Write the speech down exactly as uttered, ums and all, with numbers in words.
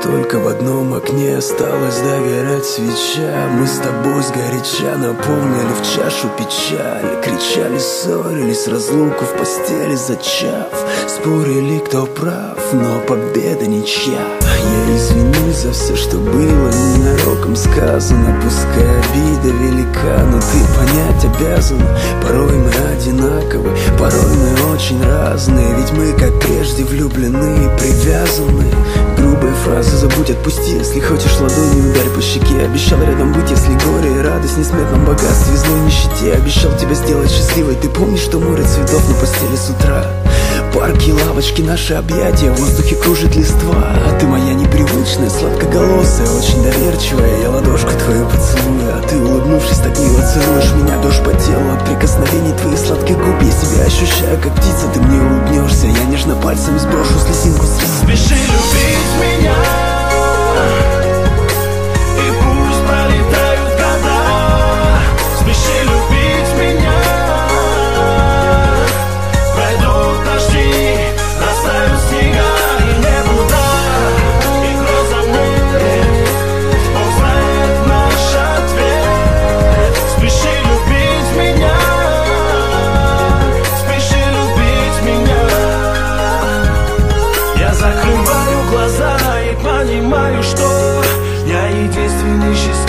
только в одном окне осталось догорать свеча. Мы с тобой сгоряча наполнили в чашу печаль. Кричали, ссорились, разлуку в постели зачав. Спорили, кто прав, но победа ничья. Я извинюсь за все, что было ненароком сказано. Пускай обида велика, но ты понять обязан. Порой мы одинаковы, порой мы очень разные. Ведь мы, как прежде, влюблены и привязаны. Грубая фраза «забудь, отпусти». Если хочешь, ладонью ударь по щеке. Обещал рядом быть, если горе и радость в несметном богатстве, злой нищете. Обещал тебя сделать счастливой. Ты помнишь, что море цветов на постели с утра? Парки, лавочки, наши объятия, в воздухе кружит листва. А ты моя непривычная, сладкоголосая, очень доверчивая. Я ладошку твою поцелую, а ты, улыбнувшись, так мило целуешь меня. Дрожь по телу от прикосновений твоих сладких губ. Я себя ощущаю, как птица, ты мне улыбнешься. Я нежно пальцем сброшу слезинку с лица. Спеши любить меня, и пусть пролетают года. Спеши любить меня. Пройдут дожди, растают снега, и небуда, и гроза мне узнает наш ответ. Спеши любить меня, спеши любить меня. Я закрываю глаза и понимаю, что я единственный счастливый.